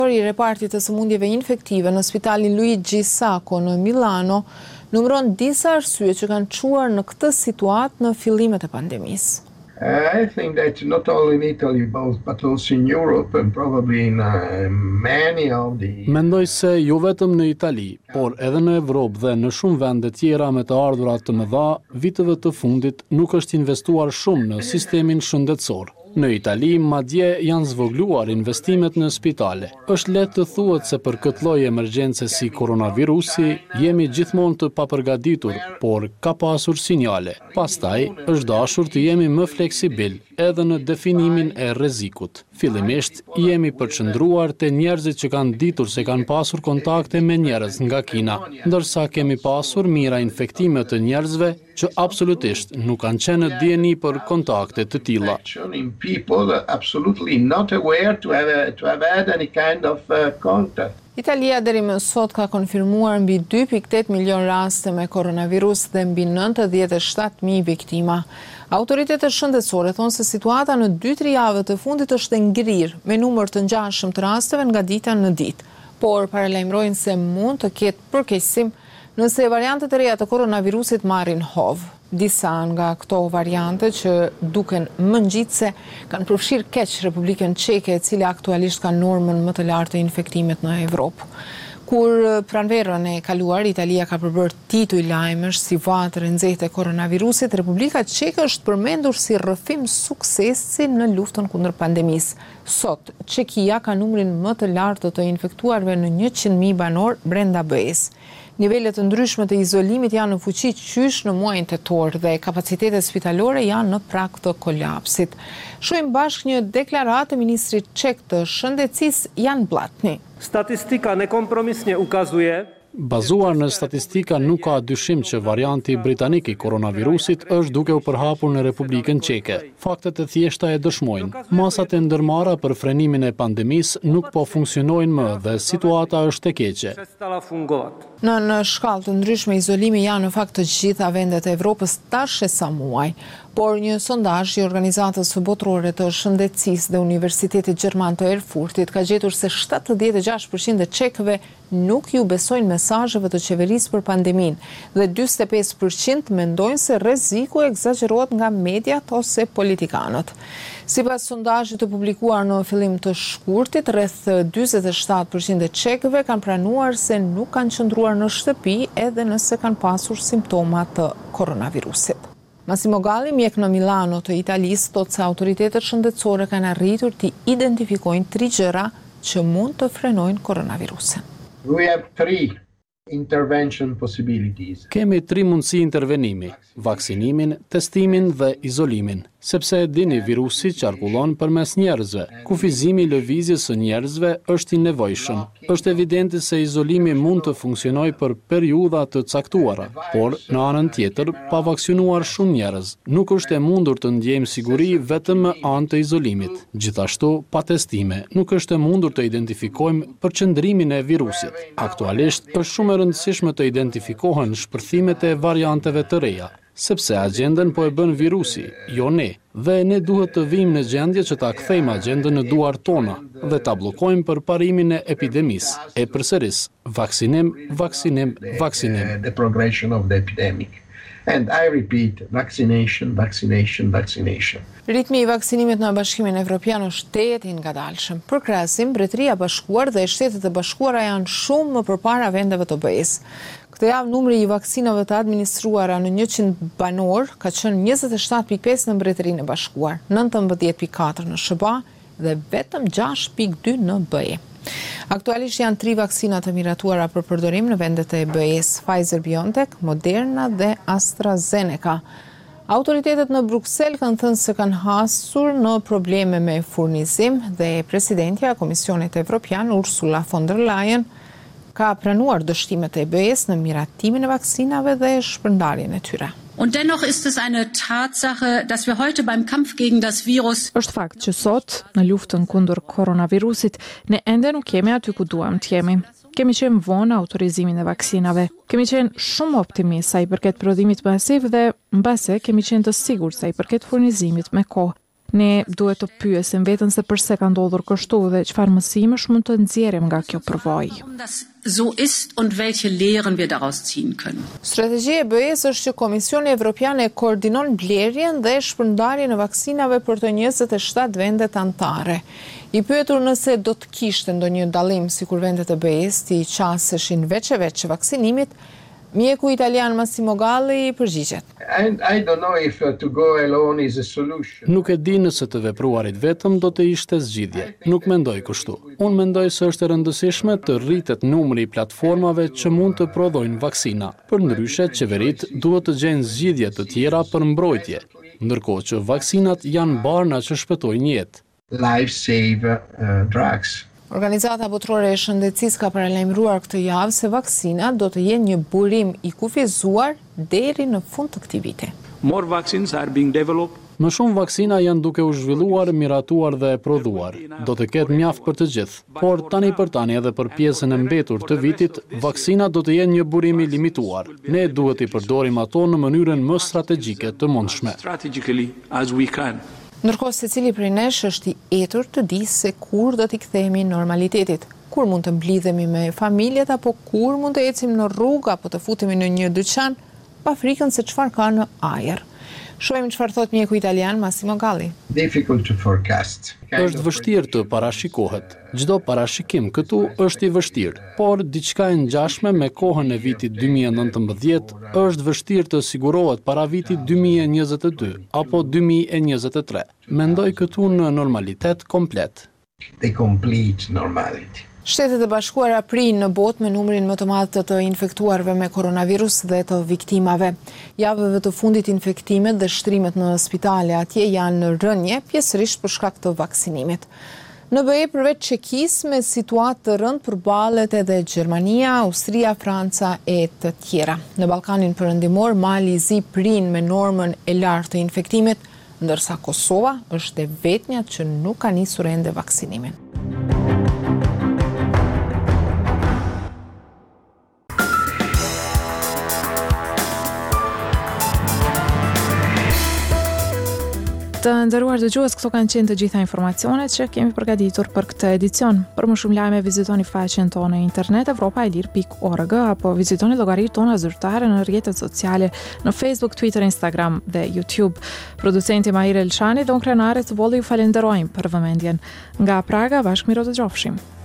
I repartit të sëmundjeve infektive në spitalin Luigi Sacco në Milano numëron disa arsye që kanë çuar në këtë situatë në fillimet e pandemisë. I think that not only in Italy but also in Europe and probably in many of the Mendoj se jo vetëm në Itali, por edhe në Evropë dhe në shumë vende tjera me të ardhurat të mëdha, viteve të fundit nuk është investuar shumë në sistemin shëndetësor. Në Itali, madje janë zvogluar investimet në spitale. Është lehtë të thuhet se për këtë lloj emergjence si koronavirusi jemi gjithmonë të papërgatitur, por ka pasur sinjale. Pastaj, është dashur të jemi më fleksibil edhe në definimin e rrezikut. Fillimisht, jemi përqendruar te njerëzit që kanë ditur se kanë pasur kontakte me njerëz nga Kina, ndërsa kemi pasur mira infektime të njerëzve që absolutisht nuk kanë qenë në dieni për kontakte të tilla. Italia deri më sot ka konfirmuar mbi 2.8 milion raste me koronavirus dhe mbi 97.000 viktima. Autoritetet shëndetësore thonë se situata në 2-3 javët të fundit është e ngrirë me numër të ngjashëm të rasteve nga dita në ditë, por paralajmërojnë se mund të ketë përkeqësim nëse variantet e reja të koronavirusit marrin hovë. Disa nga këto variante që duken më ngjitse kanë përfshirë keq Republikën Çeke, e cila aktualisht ka normën më të lartë të infektimit në Evropë. Kur pranverën e kaluar, Italia ka përbërë tituj lajmesh si vatë rënxehtë e koronavirusit, Republika Çeke është përmendur si rrëfim suksesi në luftën kundër pandemisë. Sot, Çekia ka numrin më të lartë të infektuarve në 100.000 banor brenda BE-s. Nivelet të ndryshme të izolimit janë në fuqi qysh në muajin tetor dhe kapacitetet spitalore janë në prag të kolapsit. Shohim bashkë një deklaratë e ministrit çek të shëndetësisë Jan Blatni. Statistika nekompromisnie ukazuje. Bazuar në statistika, nuk ka dyshim që varianti britanik i koronavirusit është duke u përhapur në Republikën Çeke. Faktet e thjeshta e dëshmojnë. Masat e ndërmarra për frenimin e pandemisë nuk po funksionojnë më dhe situata është e keqe. Në shkallë të ndryshme, izolimi janë në fakt të gjitha vendet e Evropës tash e sa muaj. Por një sondazh i organizatës botërore të shëndetësisë dhe Universitetit Gjerman të Erfurtit ka gjetur se 76% e çekëve nuk ju besojnë mesazheve të qeverisë për pandeminë dhe 45% mendojnë se rreziku egzagerohet nga mediat ose politikanët. Sipas sondazhit të publikuar në fillim të shkurtit, rreth 47% e çekëve kanë pranuar se nuk kanë qëndruar në shtëpi edhe nëse kanë pasur simptoma të koronavirusit. Massimo Galli, mjek në Milano të Italisë, thotë se autoritetet shëndetësore kanë arritur të identifikojnë 3 gjëra që mund të frenojnë koronavirusin. We have 3 intervention possibilities. Kemi 3 mundësi intervenimi: vaksinimin, testimin dhe izolimin. Sepse e dini, virusi qarkullon përmes njerëzve. Kufizimi i lëvizjes së njerëzve është i nevojshëm. Është evidente se izolimi mund të funksionojë për periudha të caktuara, por në anën tjetër, pa vaksinuar shumë njerëz, nuk është e mundur të ndjejmë siguri vetëm me anë të izolimit. Gjithashtu, pa testime, nuk është e mundur të identifikojmë përqendrimin e virusit. Aktualisht, është shumë e rëndësishme të identifikohen shpërthimet e varianteve të reja, sepse agjendën po e bën virusi, jo ne, dhe ne duhet të vijmë në gjendje që ta kthejmë agjendën në duart tona dhe ta bllokojmë përparimin e epidemisë. E përsëris, vaksinim, vaksinim, vaksinim. The progression of the epidemic. And I repeat, vaccination, vaccination, vaccination. Ritmi i vaksinimit në Bashkimin Evropian është i ngadalshëm. Për krahasim, Mbretëria e Bashkuar dhe Shtetet e Bashkuara janë shumë më përpara vendeve të BE-s. Këtë javë numri i vaksinave të administruara në 100 banor ka qenë 27.5 në Mbretërinë e Bashkuar, 19.4 në SBA dhe vetëm 6.2 në BE. Aktualisht janë 3 vaksina të miratuara për përdorim në vendet e BE-s: Pfizer-BioNTech, Moderna dhe AstraZeneca. Autoritetet në Bruksel kanë thënë se kanë hasur në probleme me furnizim dhe presidentja e Komisionit Evropian, Ursula von der Leyen, ka pranuar dështimet e BE-s në miratimin e vaksinave dhe shpërndarjen e tyre. Und dennoch ist es eine Tatsache, dass wir heute beim Kampf gegen das Virus Është fakt që sot, në luftën kundër koronavirusit, ne ende nuk jemi aty ku duam të jemi. Kemi qenë vonë autorizimin e vaksinave. Kemi qenë shumë optimist sa i përket prodhimit masiv dhe mbase kemi qenë të sigurt sa i përket furnizimit me kohë. Ne duhet të pyesim veten se pse ka ndodhur kështu dhe çfarë mësimesh mund të nxjerrim nga kjo përvojë. So ist und welche Lehren wir daraus ziehen können. Strategjia e BE-s është që Komisioni Evropian e koordinon blerjen dhe shpërndarjen e vaksinave për të 27 vendet anëtare. I pyetur nëse do të kishte ndonjë dallim sikur vendet e BE-s të qaseshin veç vaksinimit, mjeku italian Massimo Galli përgjigjet. I don't know if to go alone is a solution. Nuk e di nëse të vepruarit vetëm do të ishte zgjidhje. Nuk mendoj kështu. Unë mendoj se është e rëndësishme të rritet numri i platformave që mund të prodhojnë vaksina. Përndryshe, qeverit duhet të gjejnë zgjidhje të tjera për mbrojtje, ndërkohë që vaksinat janë barna që shpëtojnë jetë. Life save drugs. Organizata Botërore e Shëndetësisë ka paralajmëruar këtë javë se vaksinat do të jenë një burim i kufizuar deri në fund të këtij viti. More vaccines are being developed. Më shumë vaksina janë duke u zhvilluar, miratuar dhe prodhuar. Do të ketë mjaft për të gjithë, por tani për tani edhe për pjesën e mbetur të vitit, vaksinat do të jenë një burim i limituar. Ne duhet i përdorim ato në mënyrën më strategjike të mundshme. Strategically as we can. Ndërkohë secili prej nesh është i etur të di se kur do t'i kthehemi normalitetit, kur mund të mblidhemi me familjet apo kur mund të ecim në rrugë apo të futemi në një dyqan, pa frikën se çfarë ka në ajër. Shohim çfarë thot mjeku italian Massimo Galli. Difficult to forecast. Është vështirë të parashikohet. Çdo parashikim këtu është i vështirë, por diçka e ngjashme me kohën e vitit 2019 është vështirë të sigurohet para vitit 2022 apo 2023. Mendoj këtu në normalitet komplet. The complete normality. Shtetet e Bashkuara prinë në botë me numrin më të madh të infektuarve me koronavirus dhe të viktimave. Javëve të fundit infektimet dhe shtrimet në spitale atje janë në rënje, pjesërisht për shkak të vaksinimit. Në BE përveç Çekisë me situatë të rëndë përballet edhe Gjermania, Austria, Franca e të tjera. Në Ballkanin Perëndimor, Mali i Zi prinë me normën e lartë të infektimit, ndërsa Kosova është e vetmja që nuk ka nisur ende vaksinimin. Të nderuar dëgjues, këto kanë qenë të gjitha informacionet që kemi përgatitur për këtë edicion. Për më shumë lajme vizitoni faqen tonë në internet evropaelir.org apo vizitoni llogaritë tona zyrtare në rrjetet sociale në Facebook, Twitter, Instagram dhe YouTube. Producenti Mahir Elshani dhe unë krenare të bolli ju falenderojmë për vëmendjen. Nga Praga, bashkë miro të gjofshim.